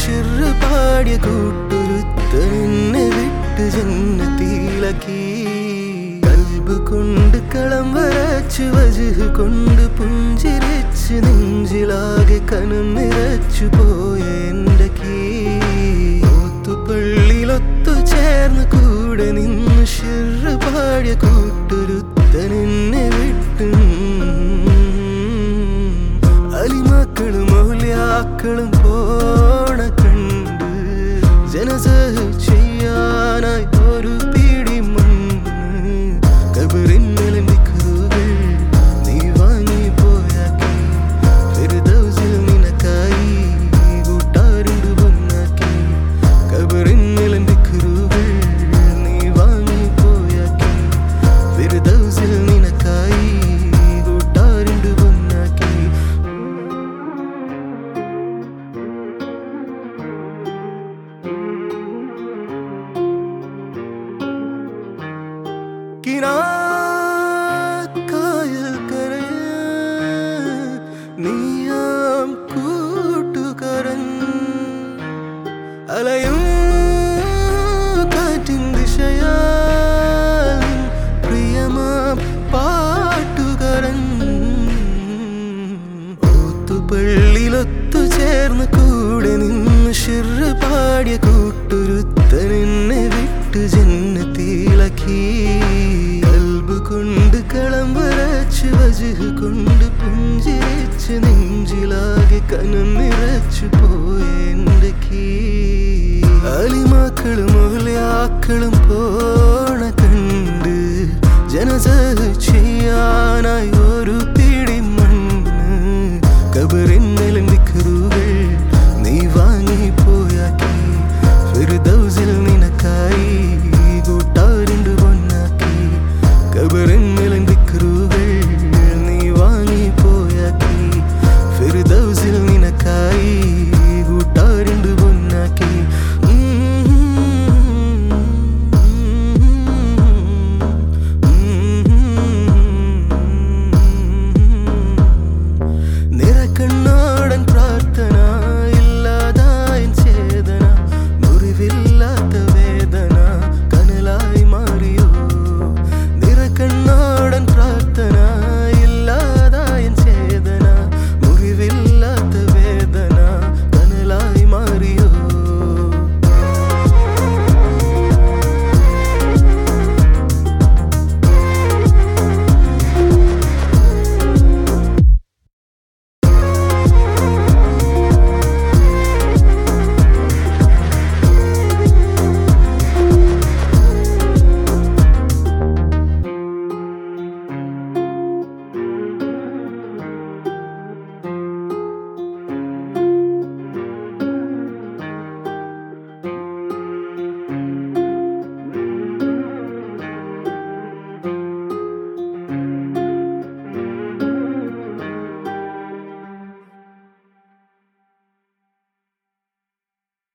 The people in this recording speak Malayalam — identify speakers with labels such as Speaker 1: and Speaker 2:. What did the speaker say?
Speaker 1: ഷിറ് പാടിയ കൂട്ടൊരുത്തൻ എന്നെ വിട്ട് ജന്നത്തിലാക്കി. കൽബ് കൊണ്ട് കളം വരച്ച് വജ്ഹ് കൊണ്ട് പുഞ്ചിരിച്ച് നെഞ്ചിലാകെ കനം നിറച്ചു പോയ എൻ്റെ ഓത്തുപള്ളിയിലൊത്തു ചേർന്ന് കൂടെ നിന്ന് ഷിറ് പാടിയ കൂട്ടൊരുത്തൻ എന്നെ വിട്ട്. അലിമാക്കളും ഔലിയാക്കളും പോണ കണ്ട് ജനസ ചെയ്യാനായി ഒരു പിടി മണ്ണ്. കബറിന്നലെ നിക്കറുകൾ നീ വാങ്ങി പോയാക്കി. ഫിർദൗസിൽ നിനക്കായി കൂട്ടാരുണ്ട് പൊന്നാക്കി. കബറിന്നലെ നിക്കറുകൾ നീ വാങ്ങി പോയാക്കി. ഫിർദൗസിൽ നിനക്കായി കൂട്ടാരുണ്ട് പൊന്നാക്കി. കായൽ കരയിൽ നീയാം കൂട്ടുകാരൻ. അലയും കാറ്റിൻ ദിശയാൽ പ്രിയമാം പാട്ടുകാരൻ. ഓത്തുപള്ളിയിലൊത്തു ചേർന്ന് കൂടെ നിന്ന് ഷിറ് പാടിയ കൂട്ടൊരുത്തൻ എന്നെ വിട്ട് ജന്നത്തിലാക്കി. കൽബ് കൊണ്ട് കളം വരച്ച് വജ്ഹ് കൊണ്ട് പുഞ്ചിരിച്ച് നെഞ്ചിലാകെ കനം നിറച്ചു പോയ എൻ്റെ അലിമാക്കളും ഔലിയാക്കളും